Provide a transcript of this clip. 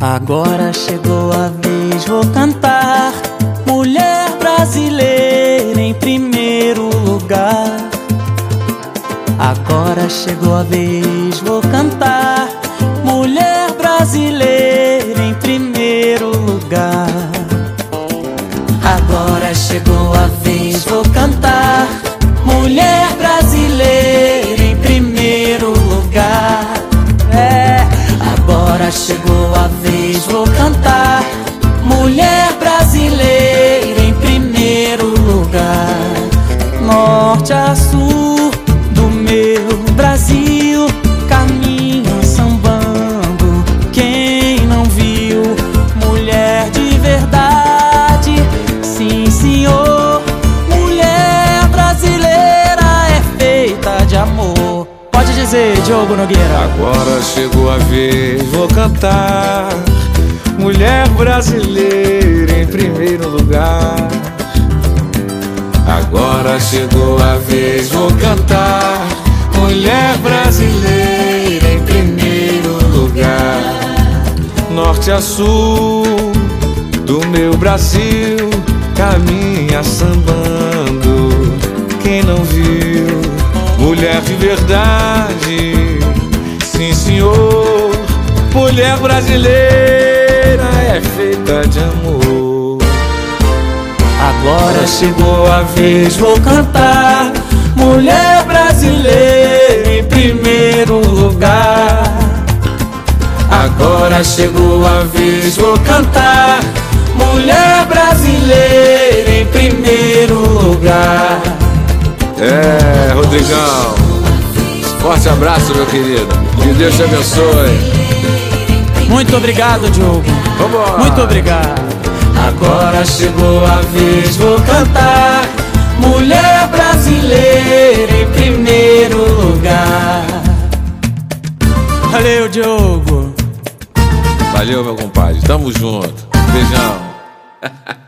Agora chegou a vez, vou cantar. Mulher brasileira em primeiro lugar. Agora chegou a vez, vou cantar. Mulher brasileira em primeiro lugar. Agora chegou a vez, vou cantar. Mulher brasileira em primeiro lugar. Agora chegou a vez, vou cantar. Mulher brasileira em primeiro lugar. Norte a sul do meu Brasil, caminho sambando. Quem não viu, mulher de verdade. Sim, senhor, mulher brasileira é feita de amor. Pode dizer, Diogo Nogueira. Agora chegou a vez, vou cantar. Mulher brasileira em primeiro lugar. Agora chegou a vez, vou cantar. Mulher brasileira em primeiro lugar. Norte a sul do meu Brasil, caminha sambando. Quem não viu, mulher de verdade. Sim, senhor, mulher brasileira é feita de amor. Agora chegou a vez, vou cantar. Mulher brasileira em primeiro lugar. Agora chegou a vez, vou cantar. Mulher brasileira em primeiro lugar. Rodrigão, forte abraço, meu querido. Que Deus te abençoe. Muito obrigado, Diogo. Vambora. Muito obrigado. Agora chegou a vez, vou cantar. Mulher brasileira em primeiro lugar. Valeu, Diogo. Valeu, meu compadre. Tamo junto. Beijão.